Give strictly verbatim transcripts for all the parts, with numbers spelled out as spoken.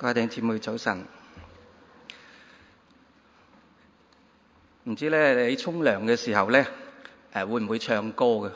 各位弟兄姊妹早晨。唔知咧，你沖涼嘅時候咧，誒會唔會唱歌嘅？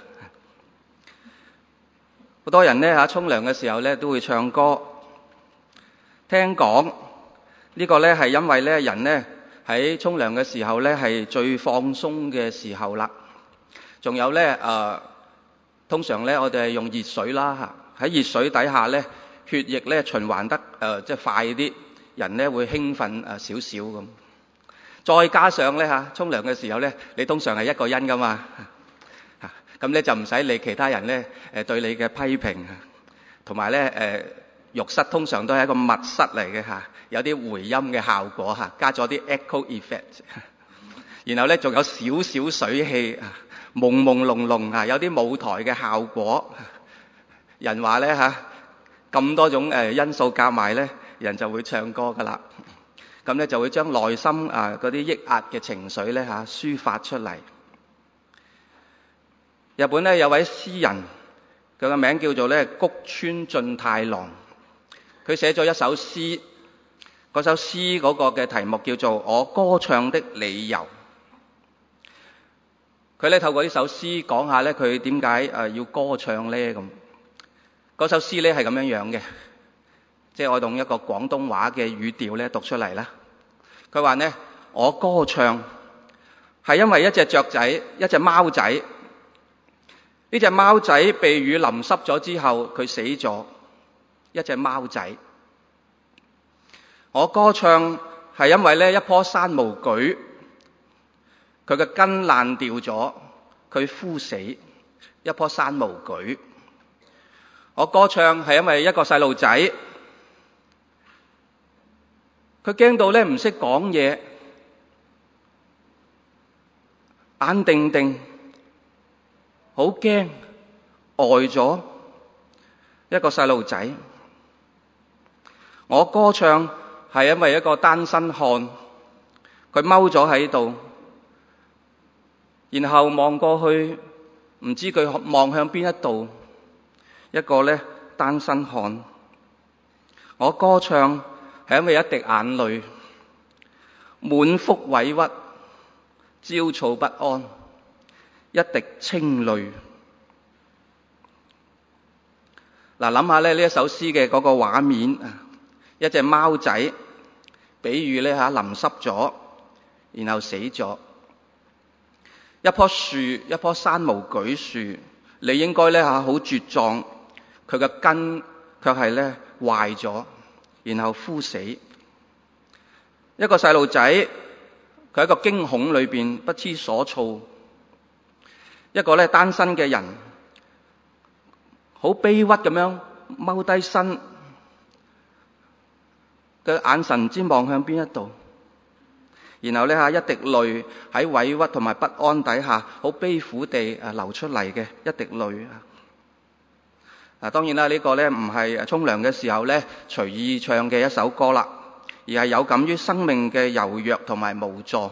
好多人咧嚇沖涼嘅時候咧都會唱歌。聽講呢個咧係因為咧人咧喺沖涼嘅時候咧係最放鬆嘅時候啦。仲有咧誒，通常咧我哋係用熱水啦嚇，喺熱水底下咧血液咧循環得誒即係快啲，人咧會興奮誒少少咁。再加上咧嚇，沖涼嘅時候咧，你通常係一個人噶嘛，嚇咁咧就唔使理其他人咧誒對你嘅批評，同埋咧誒浴室通常都係一個密室嚟嘅嚇，有啲回音嘅效果嚇，加咗啲 echo effect， 然後咧仲有少少水氣啊，朦朦朧朧啊，有啲舞台嘅效果。人話咧嚇，咁多種誒因素夾埋咧，人就會唱歌噶啦。咁咧就會將內心啊嗰啲抑壓嘅情緒咧嚇抒發出嚟。日本咧有位詩人，佢個名叫做咧谷川俊太郎，佢寫咗一首詩，嗰首詩嗰個嘅題目叫做《我歌唱的理由》。佢咧透過呢首詩講下咧佢點解誒要歌唱咧咁。嗰首詩咧係咁樣樣嘅。即係我用一個廣東話嘅語調咧讀出嚟啦。佢話呢，我歌唱係因為一隻雀仔，一隻貓仔。呢隻貓仔被雨淋濕咗之後，佢死咗。一隻貓仔。我歌唱係因為呢一棵山毛櫸，佢嘅根爛掉咗，佢枯死。一棵山毛櫸。我歌唱係因為一個細路仔。佢驚到咧唔識講嘢，眼定定，好驚，呆咗一個細路仔。我歌唱係因為一個單身漢，佢踎咗喺度，然後望過去，唔知佢望向邊一度，一個咧單身漢。我歌唱係因為一滴眼淚，滿腹委屈，焦躁不安，一滴清淚。嗱，諗下咧呢一首詩嘅嗰個畫面，一隻貓仔，比喻咧嚇淋濕咗，然後死咗。一棵樹，一棵山毛櫸樹，你應該咧嚇好茁壯，佢嘅根卻係咧壞咗。然後枯死。一個細路仔，佢喺個驚恐裏邊不知所措。一個咧單身嘅人，好卑屈咁樣踎低身，嘅眼神唔知望向邊一度。然後咧嚇一滴淚喺委屈同埋不安底下，好悲苦地誒流出嚟嘅一滴淚。嗱，當然啦，呢個咧唔係沖涼嘅時候咧隨意唱嘅一首歌啦，而係有感於生命嘅柔弱同埋無助。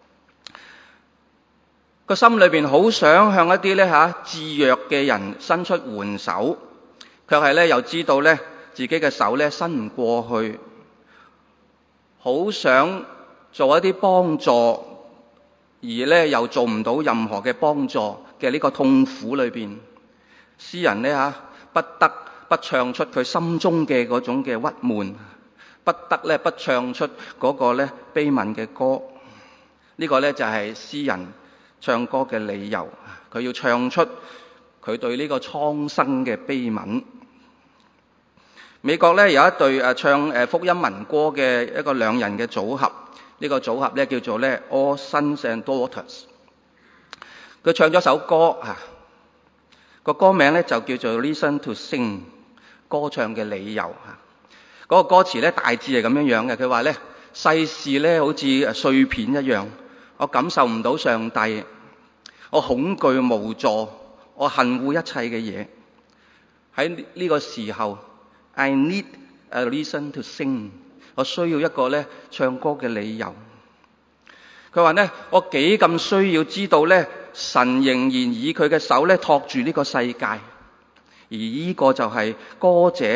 個心裏邊好想向一啲咧嚇至弱嘅人伸出援手，卻係咧又知道咧自己嘅手咧伸唔過去，好想做一啲幫助，而咧又做唔到任何嘅幫助嘅呢個痛苦裏邊，詩人咧嚇不得不唱出佢心中嘅嗰種嘅鬱悶，不得咧不唱出嗰個咧悲憫嘅歌。呢個咧就係詩人唱歌嘅理由，佢要唱出佢對呢個蒼生嘅悲憫。美國咧有一隊誒唱誒福音民歌嘅一個兩人嘅組合，呢個組合咧叫做咧 All Sons and Daughters。佢唱咗首歌啊。個歌名咧就叫做 Reason to Sing， 歌唱嘅理由嚇。嗰個歌詞咧大致係咁樣樣嘅，佢話咧世事咧好似碎片一樣，我感受唔到上帝，我恐懼無助，我恨惡一切嘅嘢。喺呢個時候 ，I need a reason to sing， 我需要一個咧唱歌嘅理由。佢話咧，我幾咁需要知道咧，神仍然以佢嘅手咧托住呢個世界，而呢個就係歌者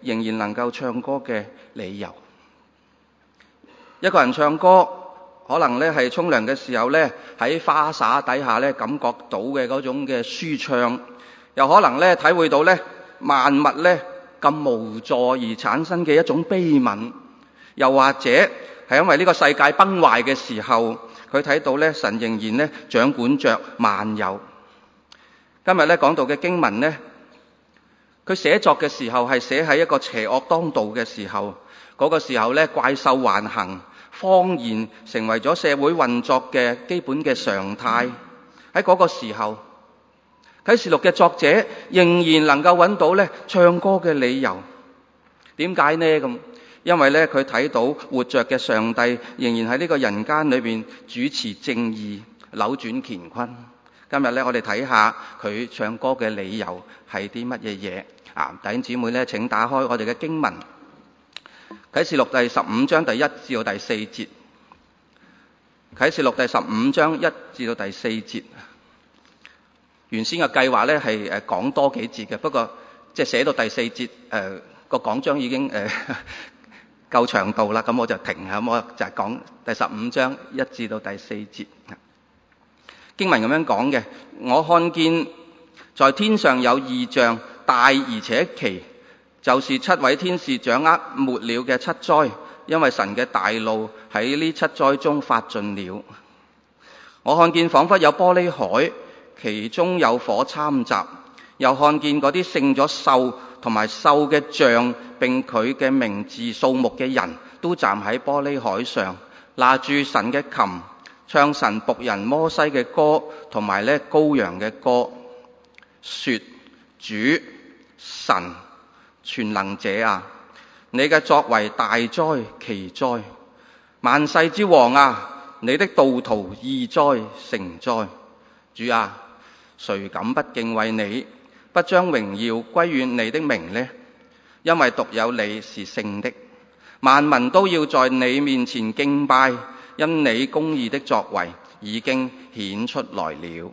仍然能夠唱歌嘅理由。一個人唱歌，可能咧係沖涼嘅時候咧，喺花灑底下咧感覺到嘅嗰種嘅舒暢，又可能咧體會到咧萬物咧咁無助而產生嘅一種悲憫，又或者係因為呢個世界崩壞嘅時候，佢睇到咧神仍然咧掌管着萬有。今日咧講到嘅經文咧，佢寫作嘅時候係寫喺一個邪惡當道嘅時候，嗰個時候咧怪獸橫行，謊言成為咗社會運作嘅基本嘅常態。喺嗰個時候，啟示錄嘅作者仍然能夠揾到咧唱歌嘅理由。點解呢？咁因為咧佢睇到活着嘅上帝仍然喺呢個人間裏邊主持正義，扭轉乾坤。今日咧我哋睇下佢唱歌嘅理由係啲乜嘢嘢啊？弟兄姊妹咧，請打開我哋嘅經文，啟示錄第十五章第一至到第四節。啟示錄第十五章一至到第四節。原先嘅計劃咧係誒講多幾節嘅，不過即係寫到第四節誒個講章已經誒、呃、夠長度啦，咁我就停下，咁我就係講第十五章一至到第四節。經文咁樣講嘅，我看見在天上有異象，大而且奇，就是七位天使掌握末了嘅七災，因為神嘅大怒喺呢七災中發盡了。我看見仿佛有玻璃海，其中有火摻雜，又看見嗰啲勝咗獸同埋獸嘅像並佢嘅名字數目嘅人都站喺玻璃海上，拿住神嘅琴，唱神僕人摩西嘅歌同埋咧羔羊嘅歌，說：主神全能者啊，你嘅作為大哉奇哉，萬世之王啊，你的道途義哉誠哉。主啊，誰敢不敬畏你，不將榮耀歸於你的名呢？因為獨有你是聖的，萬民都要在你面前敬拜，因你公義的作為已經顯出來了。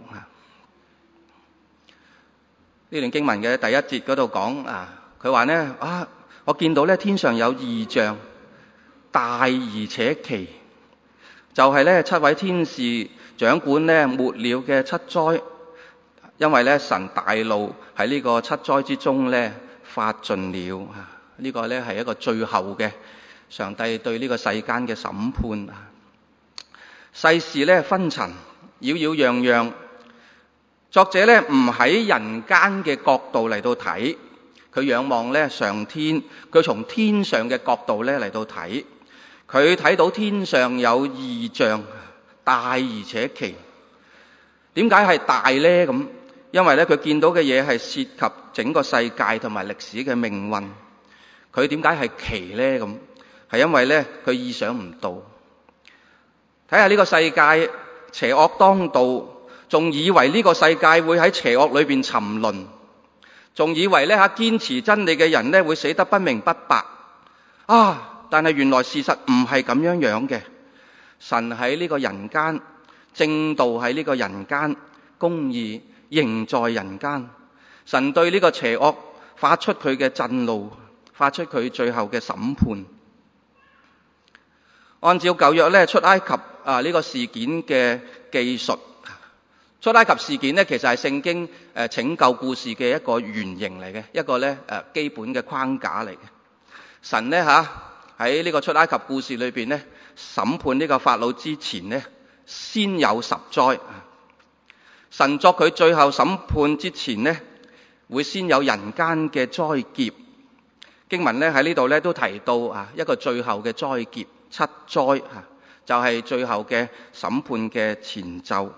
呢段經文嘅第一節嗰度講啊，佢話呢啊，我見到咧天上有異象，大而且奇，就係、是、咧七位天使掌管咧末了嘅七災，因為咧神大怒喺呢個七災之中咧發盡了。呢、這個咧係一個最後嘅上帝對呢個世間嘅審判。世事咧紛陳，擾擾攘攘。作者咧唔喺人間嘅角度嚟到睇，佢仰望咧上天，佢從天上嘅角度咧嚟到睇，佢睇到天上有異象，大而且奇。點解係大咧？咁因為咧佢見到嘅嘢係涉及整個世界同埋歷史嘅命運。佢點解係奇咧？咁係因為咧佢意想唔到。睇下呢個世界邪惡當道，仲以為呢個世界會喺邪惡裏邊沉淪，仲以為咧吓堅持真理嘅人咧會死得不明不白啊！但係原來事實唔係咁樣樣嘅。神喺呢個人間，正道喺呢個人間，公義仍在人間。神對呢個邪惡發出佢嘅震怒，發出佢最後嘅審判。按照舊約咧出埃及啊呢個事件嘅記述，出埃及事件咧其實係聖經誒拯救故事嘅一個原型嚟嘅，一個咧誒基本嘅框架嚟嘅。神咧吓喺呢個出埃及故事裏邊咧審判呢個法老之前咧，先有十災。神作佢最後審判之前咧，會先有人間嘅災劫。經文咧喺呢度咧都提到啊一個最後嘅災劫。七災啊，就係最後嘅審判嘅前奏。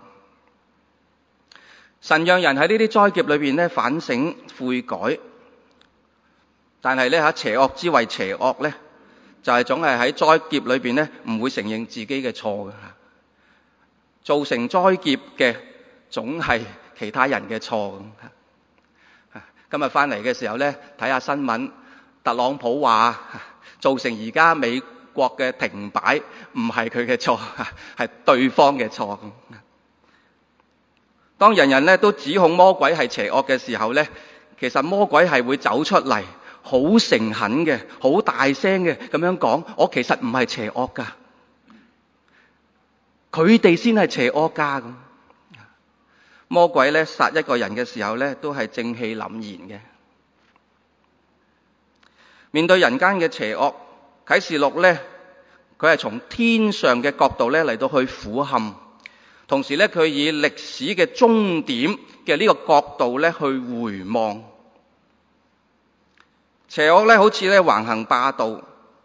神讓人喺呢啲災劫裏邊咧反省悔改，但係咧喺邪惡之為邪惡咧，就係總係喺災劫裏邊咧唔會承認自己嘅錯嘅，造成災劫嘅總係其他人嘅錯。今日翻嚟嘅時候咧睇下新聞，特朗普話造成而家美國嘅停擺唔係佢嘅錯，係對方嘅錯。當人人咧都指控魔鬼係邪惡嘅時候咧，其實魔鬼係會走出嚟好誠懇嘅、好大聲嘅咁樣講，我其實唔係邪惡噶，佢哋先係邪惡家咁。魔鬼咧殺一個人嘅時候咧，都係正氣凜然嘅。面對人間嘅邪惡，啟示錄咧，佢係從天上嘅角度咧嚟到去俯瞰，同時咧佢以歷史嘅終點嘅呢個角度咧去回望。邪惡咧好似咧橫行霸道，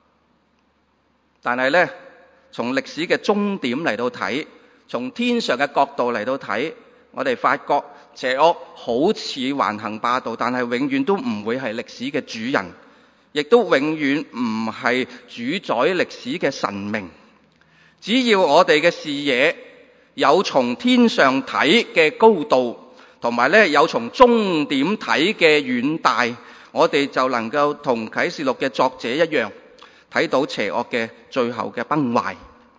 但係咧從歷史嘅終點嚟到睇，從天上嘅角度嚟到睇，我哋發覺邪惡好似橫行霸道，但係永遠都唔會係歷史嘅主人，亦都永遠唔係主宰歷史嘅神明。只要我哋嘅視野有從天上睇嘅高度，同埋咧有從終點睇嘅遠大，我哋就能夠同啟示錄嘅作者一樣，睇到邪惡嘅最後嘅崩壞。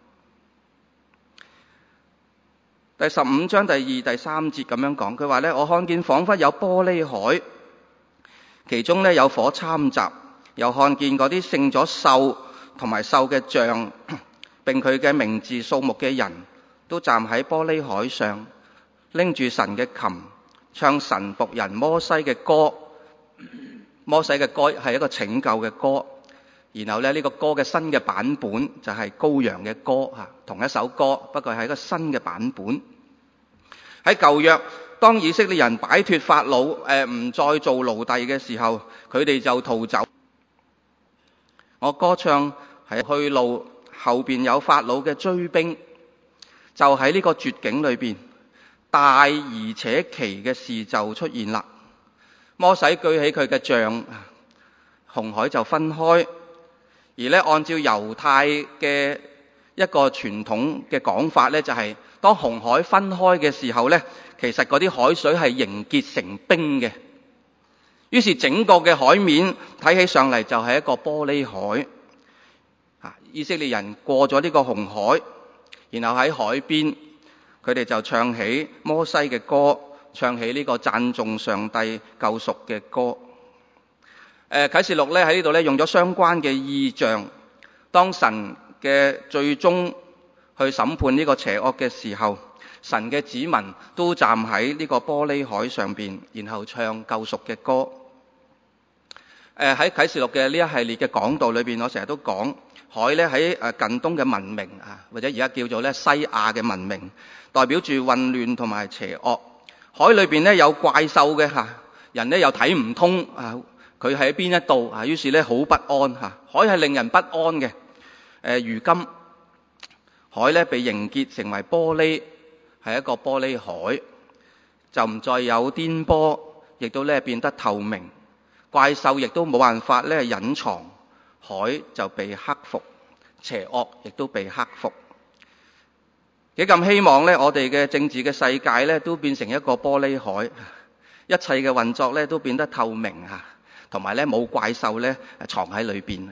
第十五章第二、第三節咁樣講，佢話咧，我看見彷彿有玻璃海，其中咧有火摻雜，又看見嗰啲勝咗獸同埋獸嘅像，並佢嘅名字數目嘅人，都站喺玻璃海上，拎住神嘅琴，唱神僕人摩西嘅歌。摩西嘅歌係一個拯救嘅歌，然後咧呢個歌嘅新嘅版本就係羔羊嘅歌，同一首歌，不過係一個新嘅版本。喺舊約，當以色列人擺脫法老，誒唔再做奴隸嘅時候，佢哋就逃走。我歌唱係去路，後邊有法老嘅追兵，就喺呢個絕境裏邊，大而且奇嘅事就出現啦。摩西舉起佢嘅杖，紅海就分開。而咧按照猶太嘅一個傳統嘅講法咧，就係、是、當紅海分開嘅時候咧，其實嗰啲海水係凝結成冰嘅。於是整個嘅海面睇起上嚟就係一個玻璃海。以色列人過咗呢個紅海，然後喺海邊，佢哋就唱起摩西嘅歌，唱起呢個讚頌上帝救贖嘅歌。誒啟示錄咧喺呢度咧用咗相關嘅意象，當神嘅最終去審判呢個邪惡嘅時候，神嘅子民都站喺呢個玻璃海上邊，然後唱救贖嘅歌。誒喺啟示錄嘅呢一系列嘅講道裏邊，我成日都講海咧喺誒近東嘅文明啊，或者而家叫做咧西亞嘅文明，代表住混亂同埋邪惡。海裏邊咧有怪獸嘅嚇，人咧又睇唔通啊，佢喺邊一度啊，於是咧好不安嚇。海係令人不安嘅。誒如今海咧被凝結成為玻璃，係一個玻璃海，就唔再有顛簸，亦都咧變得透明，怪獸亦都冇辦法咧隱藏，海就被克服，邪惡亦都被克服。幾咁希望咧，我哋嘅政治嘅世界咧都變成一個玻璃海，一切嘅運作咧都變得透明嚇，同埋咧冇怪獸咧藏喺裏邊啊。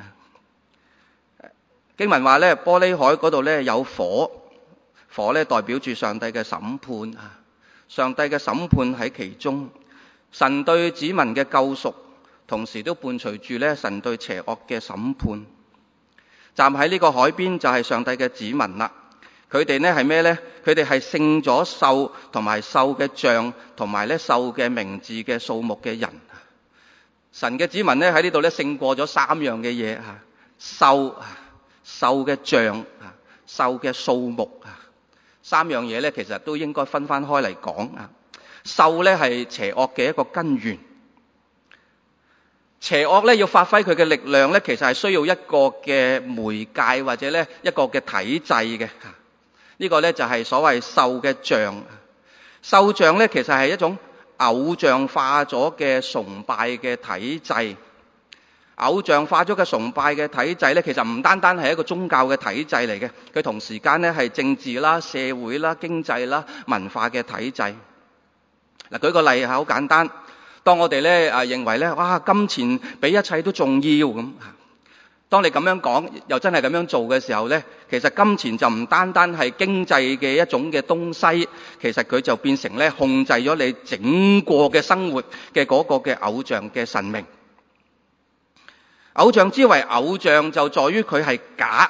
經文話咧，玻璃海嗰度咧有火，火咧代表住上帝嘅審判啊，上帝嘅審判喺其中，神對子民嘅救贖，同時都伴隨住咧神對邪惡嘅審判。站喺呢個海邊就係上帝嘅子民啦。佢哋呢係咩呢？佢哋係勝咗獸同埋獸嘅像，同埋咧獸嘅名字嘅數目嘅人。神嘅子民呢喺呢度咧勝過咗三樣嘅嘢啊，獸、獸嘅像、獸嘅數目啊，三樣嘢咧其實都應該分翻開嚟講啊。獸咧係邪惡嘅一個根源。邪惡咧要發揮佢嘅力量咧，其實係需要一個嘅媒介或者咧一個嘅體制嘅。呢個咧就係所謂獸嘅像。獸像咧其實係一種偶像化咗嘅崇拜嘅體制。偶像化咗嘅崇拜嘅體制咧，其實唔單單係一個宗教嘅體制嚟嘅，佢同時間咧係政治啦、社會啦、經濟啦、文化嘅體制。嗱，舉個例係好簡單。當我哋咧啊認為咧，哇，金錢比一切都重要咁。當你咁樣講，又真係咁樣做嘅時候咧，其實金錢就唔單單係經濟嘅一種嘅東西，其實佢就變成咧控制咗你整個嘅生活嘅嗰個嘅偶像嘅神明。 偶像之為偶像就在於佢係假。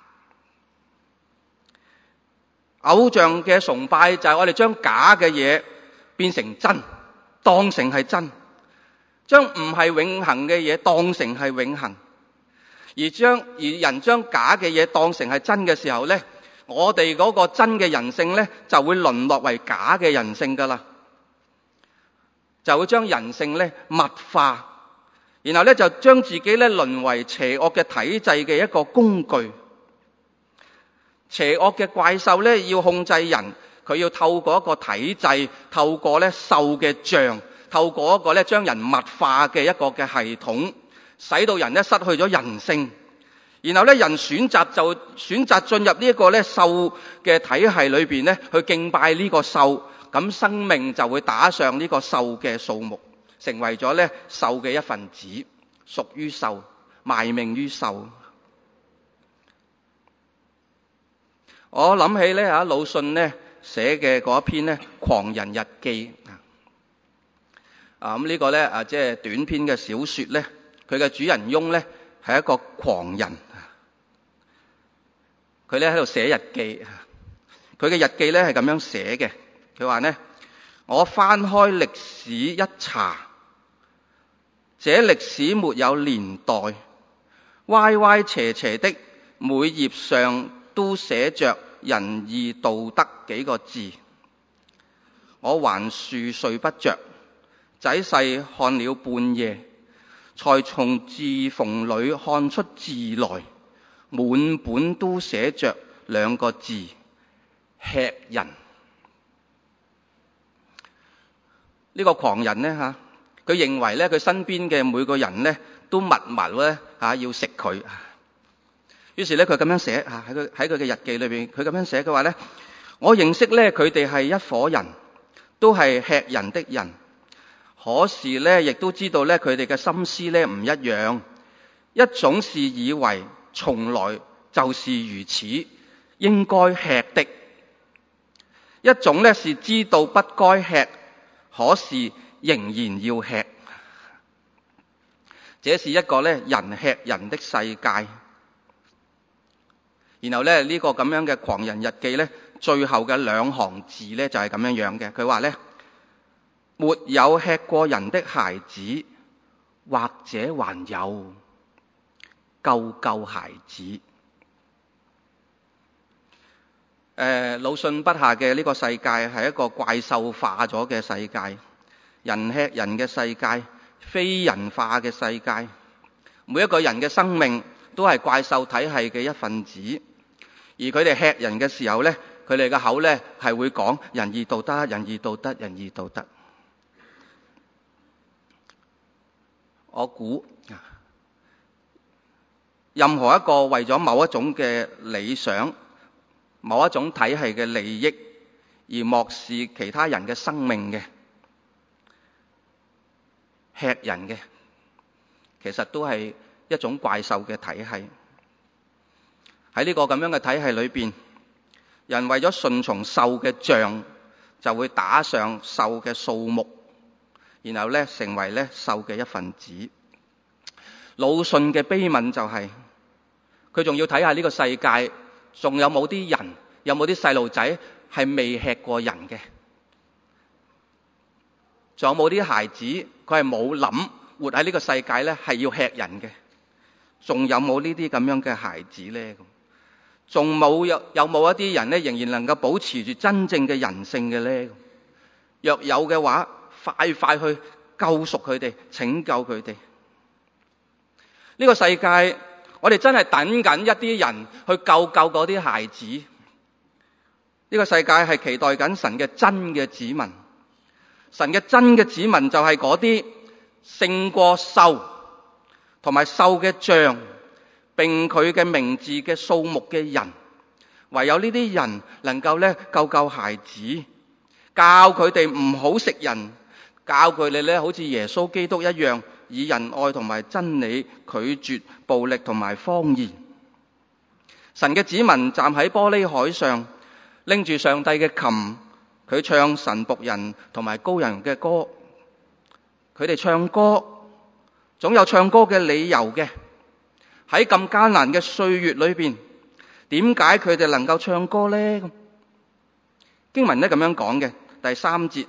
偶像嘅崇拜就係我哋將假嘅嘢變成真，當成係真，將唔係永恆嘅嘢當成係永恆，而將而人將假嘅嘢當成係真嘅時候咧，我哋嗰個真嘅人性咧就會淪落為假嘅人性噶啦，就會將人性咧物化，然後咧就將自己咧淪為邪惡嘅體制嘅一個工具。邪惡嘅怪獸咧要控制人，佢要透過一個體制，透過咧獸嘅像，透過一個咧將人物化嘅一個嘅系統，使到人咧失去咗人性。然後咧人選擇就選擇進入呢一個咧獸嘅體系裏邊咧去敬拜呢個獸，咁生命就會打上呢個獸嘅數目，成為咗咧獸嘅一份子，屬於獸，賣命於獸。我諗起咧吓魯迅咧寫嘅嗰一篇咧《狂人日記》啊，咁呢個咧啊即係短篇嘅小說咧，佢嘅主人翁咧係一個狂人，佢咧喺度寫日記，佢嘅日記咧係咁樣寫嘅，佢話咧：我翻開歷史一查，這歷史沒有年代，歪歪斜斜的，每頁上都寫着仁義道德幾個字，我還是睡不着，仔細看了半夜，才從字縫裏看出字來，滿本都寫着兩個字：吃人。呢個狂人呢，吓，佢認為咧佢身邊嘅每個人咧都密密咧吓要食佢。於是咧佢咁樣寫吓，喺佢喺佢嘅日記裏邊，佢咁樣寫，佢話咧：我認識咧佢哋係一伙人，都係吃人的人，可是咧亦都知道咧佢哋嘅心思咧唔一樣。一種是以為從來就是如此，應該吃的；一種咧是知道不該吃，可是仍然要吃。這是一個咧人吃人的世界。然後咧呢個咁樣嘅狂人日記咧，最後嘅兩行字咧就係咁樣樣嘅。佢話咧：沒有吃過人的孩子，或者還有，救救孩子。誒、呃，魯迅筆下嘅呢個世界係一個怪獸化咗嘅世界，人吃人嘅世界，非人化嘅世界。每一個人嘅生命都係怪獸體系嘅一份子。而佢哋吃人嘅時候咧，佢哋嘅口咧係會講仁義道德、仁義道德、仁義道德。我估任何一個為咗某一種嘅理想、某一種體系嘅利益而漠視其他人嘅生命嘅吃人嘅，其實都係一種怪獸嘅體系。喺呢個咁樣嘅體系裏邊，人為咗順從獸嘅像，就會打上獸嘅數目，然後咧成為咧獸嘅一份子。魯迅嘅悲憫就係、是，佢仲要睇下呢個世界，仲有冇啲人，有冇啲細路仔係未吃過人嘅，仲有冇啲孩子佢係冇諗活喺呢個世界咧係要吃人嘅，仲有冇呢啲咁樣嘅孩子咧？仲冇有有冇一啲人咧仍然能夠保持住真正嘅人性嘅咧？若有嘅話，快快去救贖佢哋，拯救佢哋。呢個世界，我哋真係等緊一啲人去救救嗰啲孩子。呢個世界係期待緊神嘅真嘅子民。神嘅真嘅子民就係嗰啲勝過獸同埋獸嘅像，並佢嘅名字嘅數目嘅人。唯有呢啲人能夠咧救救孩子，教佢哋唔好食人，教佢哋咧好似耶穌基督一樣，以仁愛同埋真理拒絕暴力同埋謊言。神嘅子民站喺玻璃海上，拎住上帝嘅琴，佢唱神僕人同埋高人嘅歌。佢哋唱歌總有唱歌嘅理由嘅， 喺咁艱難嘅歲月裏邊，點解佢哋能夠唱歌呢？經文咧咁樣講嘅，第三節，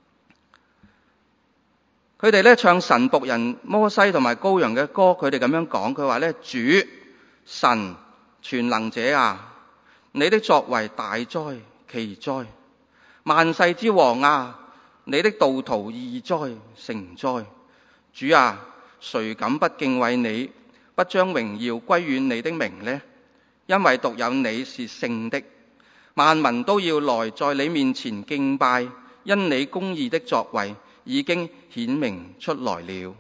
佢哋咧唱神僕人摩西同埋羔羊嘅歌，佢哋咁樣講，佢話咧，主神全能者啊，你的作為大哉奇哉，萬世之王啊，你的道途義哉誠哉。主啊，誰敢不敬畏你，不將榮耀歸於你的名呢？因為獨有你是聖的，萬民都要來在你面前敬拜，因你公義的作為已經顯明出來了。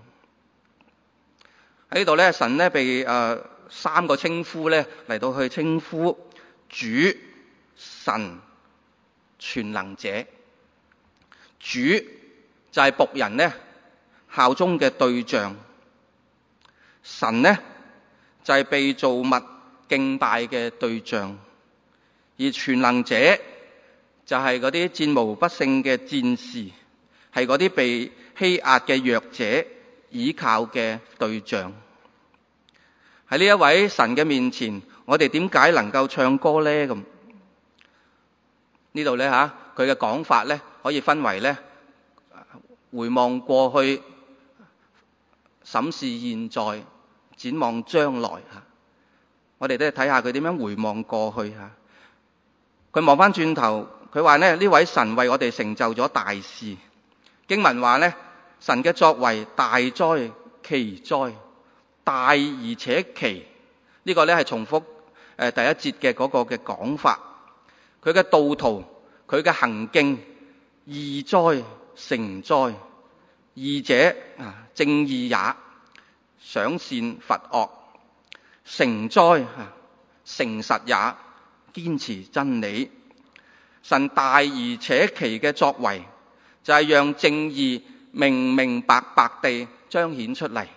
喺呢度咧，神咧被誒、呃、三個稱呼咧嚟到去稱呼主神全能者。主就係僕人咧效忠嘅對象，神呢就係被造物敬拜嘅對象，而全能者就係嗰啲戰無不勝嘅戰士，係嗰啲被欺壓嘅弱者倚靠嘅對象。喺呢一位神嘅面前，我哋點解能夠唱歌呢？咁呢度咧吓，佢嘅講法咧可以分為咧回望過去、審視現在、展望將來吓。我哋都睇下佢點樣回望過去吓。佢望翻轉頭，佢話咧，呢位神為我哋成就咗大事。經文話咧，神嘅作為大哉奇哉，大而且奇。呢個咧係重複誒第一節嘅嗰個嘅講法。佢嘅道途，佢嘅行徑義哉誠哉。義者啊，正義也，賞善罰惡。誠哉啊，誠實也，堅持真理。神大而且奇嘅作為，就係讓正義明明白白地彰顯出嚟。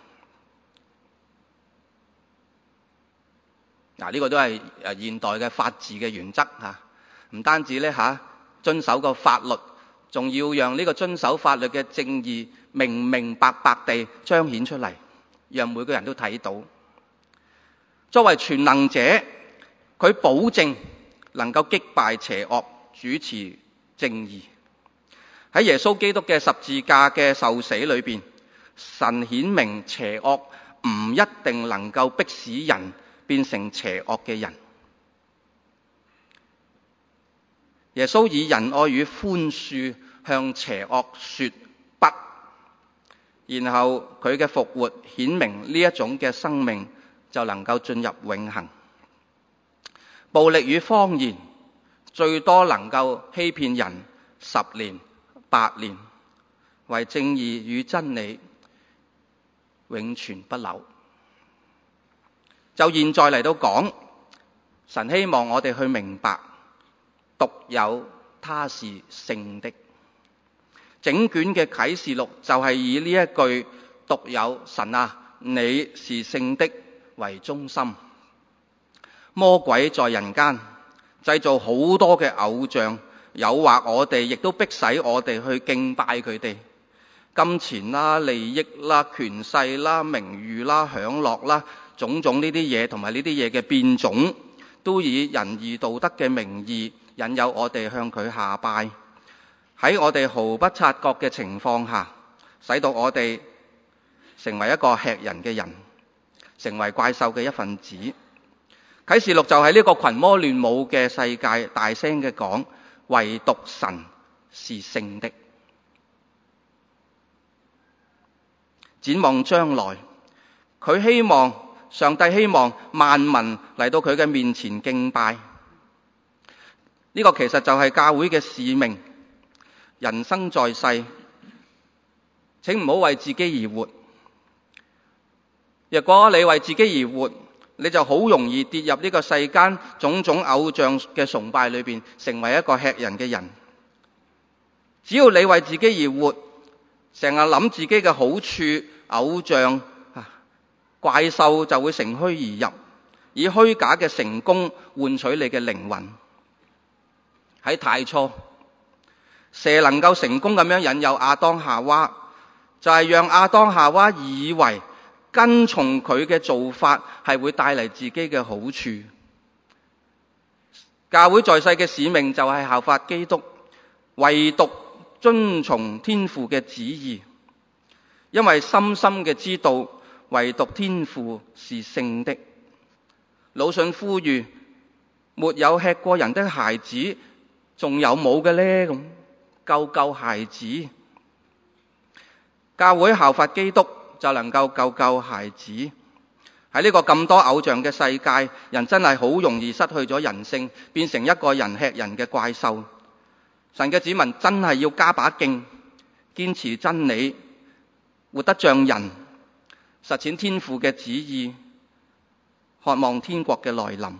嗱，呢個都係誒現代嘅法治嘅原則吓，唔單止咧吓遵守個法律，仲要讓呢個遵守法律嘅正義明明白白地彰顯出嚟，讓每個人都睇到。作為全能者，佢保證能夠擊敗邪惡，主持正義。喺耶穌基督嘅十字架嘅受死裏邊，神顯明邪惡唔一定能夠迫使人變成邪惡嘅人。耶穌以仁愛與寬恕向邪惡說不，然後佢嘅復活顯明呢一種嘅生命就能夠進入永恆。暴力與謊言最多能夠欺騙人十年八年，為正義與真理永存不朽。就現在嚟到講，神希望我哋去明白，獨有他是聖的。整卷嘅啟示錄就係以呢一句獨有神啊，你是聖的為中心。魔鬼在人間製造好多嘅偶像，誘惑我哋，亦都迫使我哋去敬拜佢哋。金錢啦、利益啦、權勢啦、名譽啦、享樂啦，種種呢啲嘢同埋呢啲嘢嘅變種，都以仁義道德嘅名義引誘我哋向佢下拜。喺我哋毫不察覺嘅情況下，使到我哋成為一個吃人嘅人，成為怪獸嘅一份子。啟示錄就喺呢個群魔亂舞嘅世界大聲嘅講，唯獨神是聖的。展望將來，佢希望上帝希望萬民嚟到佢嘅面前敬拜。呢個其實就係教會嘅使命。人生在世，請唔好為自己而活。若果你為自己而活，你就好容易跌入呢個世間種種偶像嘅崇拜裏邊，成為一個吃人嘅人。只要你為自己而活，成日諗自己嘅好處，偶像怪獸就會乘虛而入，以虛假嘅成功換取你嘅靈魂。喺太初，蛇能夠成功咁樣引誘亞當夏娃，就係讓亞當夏娃以為跟從佢嘅做法係會帶嚟自己嘅好處。教會在世嘅使命就係效法基督，唯獨遵從天父嘅旨意，因為深深嘅知道唯獨天父是聖的。魯迅呼籲，沒有吃過人的孩子，仲有冇嘅呢？咁救救孩子。教會效法基督就能夠救救孩子。喺呢個咁多偶像嘅世界，人真係好容易失去咗人性，變成一個人吃人嘅怪獸。神嘅子民真係要加把勁，堅持真理，活得像人，實踐天父嘅旨意，渴望天國嘅來臨。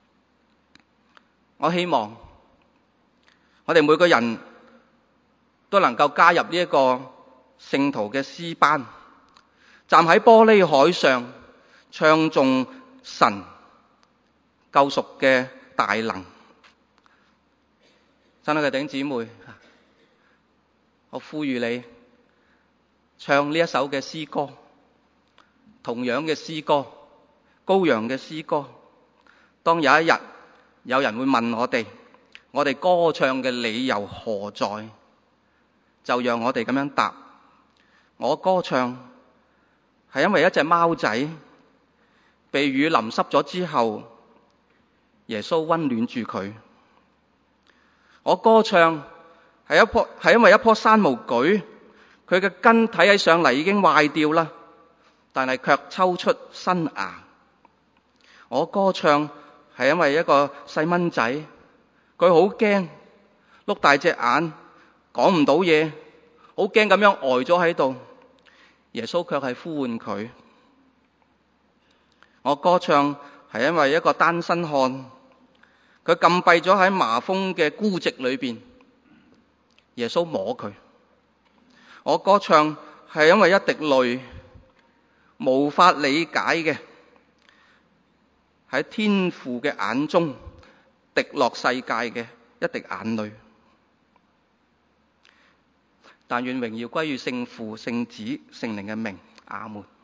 我希望我哋每個人都能夠加入呢一個聖徒嘅詩班，站喺玻璃海上唱頌神救贖嘅大能。親愛嘅弟兄姊妹，我呼籲你唱呢一首嘅詩歌，同樣嘅詩歌，羔羊嘅詩歌。當有一日有人會問我哋，我哋歌唱嘅理由何在？就讓我哋咁樣答：我歌唱係因為一隻貓仔被雨淋濕咗之後，耶穌溫暖住佢。我歌唱係一棵係因為一棵山毛櫸，佢嘅根睇起上嚟已經壞掉啦，但係卻抽出新芽。我歌唱係因為一個細蚊仔，佢好驚，碌大隻眼，講唔到嘢，好驚咁樣呆咗喺度。耶穌卻係呼喚佢。我歌唱係因為一個單身漢，佢禁閉咗喺麻風嘅孤寂裏邊，耶穌摸佢。我歌唱係因為一滴淚，無法理解嘅，喺天父嘅眼中滴落世界嘅一滴眼淚。但願榮耀歸於聖父、聖子、聖靈嘅名。阿門。